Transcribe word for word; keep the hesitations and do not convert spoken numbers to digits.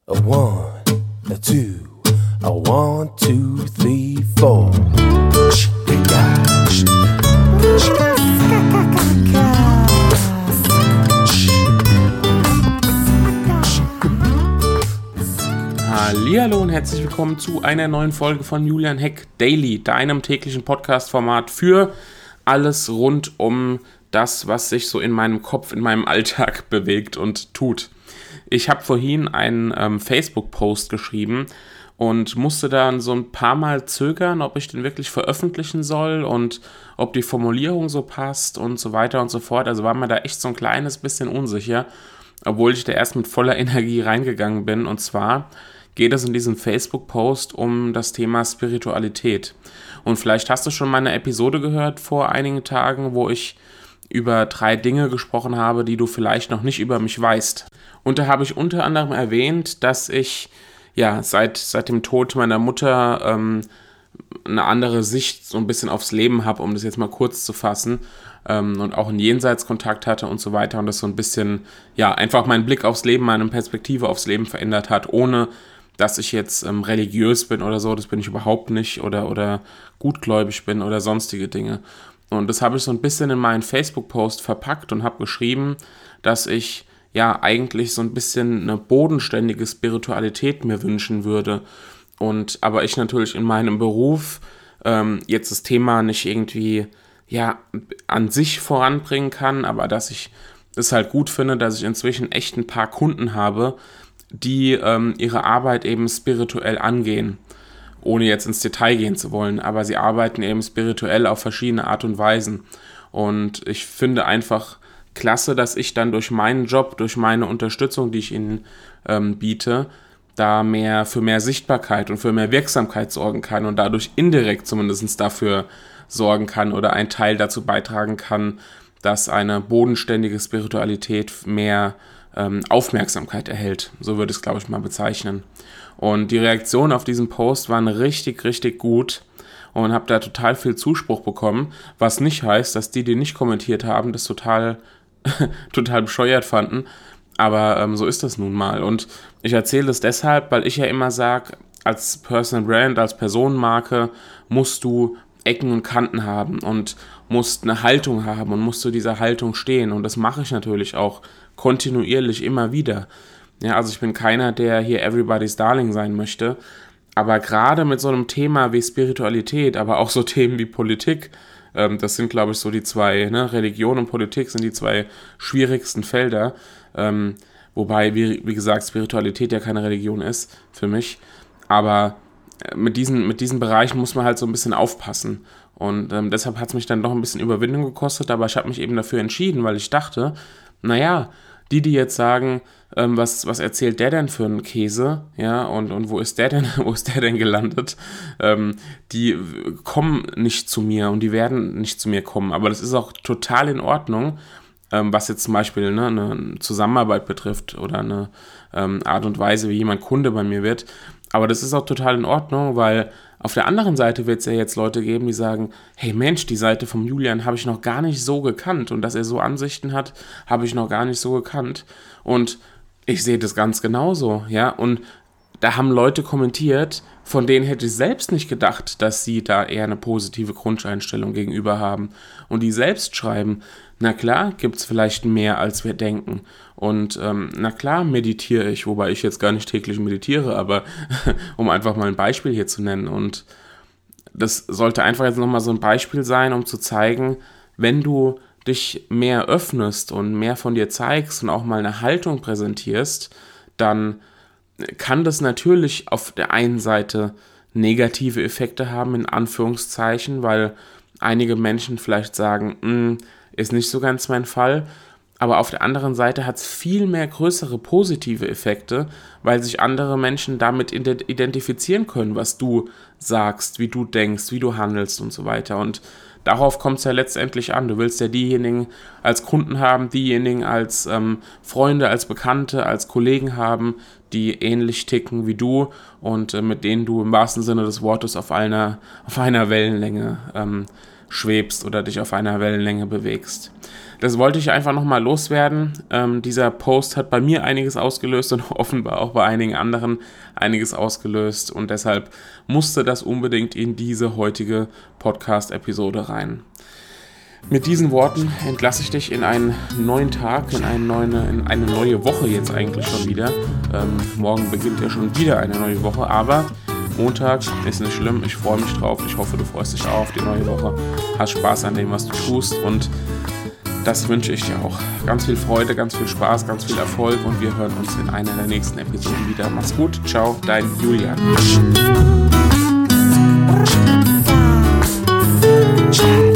A one, a two, a one, two, three, four. Hallihallo und herzlich willkommen zu einer neuen Folge von Julian Heck Daily, deinem täglichen Podcast-Format für alles rund um das, was sich so in meinem Kopf, in meinem Alltag bewegt und tut. Ich habe vorhin einen ähm, Facebook-Post geschrieben und musste dann so ein paar Mal zögern, ob ich den wirklich veröffentlichen soll und ob die Formulierung so passt und so weiter und so fort. Also war mir da echt so ein kleines bisschen unsicher, obwohl ich da erst mit voller Energie reingegangen bin. Und zwar geht es in diesem Facebook-Post um das Thema Spiritualität. Und vielleicht hast du schon meine Episode gehört vor einigen Tagen, wo ich über drei Dinge gesprochen habe, die du vielleicht noch nicht über mich weißt. Und da habe ich unter anderem erwähnt, dass ich ja seit, seit dem Tod meiner Mutter ähm, eine andere Sicht so ein bisschen aufs Leben habe, um das jetzt mal kurz zu fassen, ähm, und auch einen Jenseitskontakt hatte und so weiter und das so ein bisschen, ja, einfach meinen Blick aufs Leben, meine Perspektive aufs Leben verändert hat, ohne dass ich jetzt ähm, religiös bin oder so, das bin ich überhaupt nicht, oder, oder gutgläubig bin oder sonstige Dinge. Und das habe ich so ein bisschen in meinen Facebook-Post verpackt und habe geschrieben, dass ich ja eigentlich so ein bisschen eine bodenständige Spiritualität mir wünschen würde. Und aber ich natürlich in meinem Beruf ähm, jetzt das Thema nicht irgendwie ja an sich voranbringen kann, aber dass ich es halt gut finde, dass ich inzwischen echt ein paar Kunden habe, die ähm, ihre Arbeit eben spirituell angehen, ohne jetzt ins Detail gehen zu wollen, aber sie arbeiten eben spirituell auf verschiedene Art und Weisen. Und ich finde einfach klasse, dass ich dann durch meinen Job, durch meine Unterstützung, die ich ihnen ähm, biete, da mehr für mehr Sichtbarkeit und für mehr Wirksamkeit sorgen kann und dadurch indirekt zumindest dafür sorgen kann oder einen Teil dazu beitragen kann, dass eine bodenständige Spiritualität mehr ähm, Aufmerksamkeit erhält. So würde ich es, glaube ich, mal bezeichnen. Und die Reaktionen auf diesen Post waren richtig, richtig gut und habe da total viel Zuspruch bekommen, was nicht heißt, dass die, die nicht kommentiert haben, das total, total bescheuert fanden. Aber ähm, so ist das nun mal. Und ich erzähle das deshalb, weil ich ja immer sage, als Personal Brand, als Personenmarke musst du Ecken und Kanten haben und musst eine Haltung haben und musst zu dieser Haltung stehen. Und das mache ich natürlich auch kontinuierlich immer wieder. Ja, also ich bin keiner, der hier Everybody's Darling sein möchte, aber gerade mit so einem Thema wie Spiritualität, aber auch so Themen wie Politik, ähm, das sind, glaube ich, so die zwei, ne, Religion und Politik sind die zwei schwierigsten Felder, ähm, wobei, wie, wie gesagt, Spiritualität ja keine Religion ist für mich, aber mit diesen, mit diesen Bereichen muss man halt so ein bisschen aufpassen und ähm, deshalb hat es mich dann doch ein bisschen Überwindung gekostet, aber ich habe mich eben dafür entschieden, weil ich dachte, naja, die, die jetzt sagen, ähm, was, was erzählt der denn für einen Käse, ja, und, und wo ist der denn, wo ist der denn gelandet, ähm, die kommen nicht zu mir und die werden nicht zu mir kommen, aber das ist auch total in Ordnung, ähm, was jetzt zum Beispiel ne, eine Zusammenarbeit betrifft oder eine ähm, Art und Weise, wie jemand Kunde bei mir wird, aber das ist auch total in Ordnung, weil auf der anderen Seite wird es ja jetzt Leute geben, die sagen, hey Mensch, die Seite vom Julian habe ich noch gar nicht so gekannt und dass er so Ansichten hat, habe ich noch gar nicht so gekannt und ich sehe das ganz genauso, ja, und da haben Leute kommentiert, von denen hätte ich selbst nicht gedacht, dass sie da eher eine positive Grundeinstellung gegenüber haben und die selbst schreiben, na klar, gibt es vielleicht mehr, als wir denken und ähm, na klar meditiere ich, wobei ich jetzt gar nicht täglich meditiere, aber um einfach mal ein Beispiel hier zu nennen und das sollte einfach jetzt nochmal so ein Beispiel sein, um zu zeigen, wenn du dich mehr öffnest und mehr von dir zeigst und auch mal eine Haltung präsentierst, dann kann das natürlich auf der einen Seite negative Effekte haben, in Anführungszeichen, weil einige Menschen vielleicht sagen, ist nicht so ganz mein Fall, aber auf der anderen Seite hat es viel mehr größere positive Effekte, weil sich andere Menschen damit identifizieren können, was du sagst, wie du denkst, wie du handelst und so weiter und darauf kommt es ja letztendlich an. Du willst ja diejenigen als Kunden haben, diejenigen als ähm, Freunde, als Bekannte, als Kollegen haben, die ähnlich ticken wie du und äh, mit denen du im wahrsten Sinne des Wortes auf einer, auf einer Wellenlänge ähm, schwebst oder dich auf einer Wellenlänge bewegst. Das wollte ich einfach nochmal loswerden. Ähm, dieser Post hat bei mir einiges ausgelöst und offenbar auch bei einigen anderen einiges ausgelöst. Und deshalb musste das unbedingt in diese heutige Podcast-Episode rein. Mit diesen Worten entlasse ich dich in einen neuen Tag, in eine neue, in eine neue Woche jetzt eigentlich schon wieder. Ähm, morgen beginnt ja schon wieder eine neue Woche, aber Montag ist nicht schlimm. Ich freue mich drauf. Ich hoffe, du freust dich auch auf die neue Woche. Hast Spaß an dem, was du tust, und das wünsche ich dir auch. Ganz viel Freude, ganz viel Spaß, ganz viel Erfolg, und wir hören uns in einer der nächsten Episoden wieder. Mach's gut, ciao, dein Julian. Check.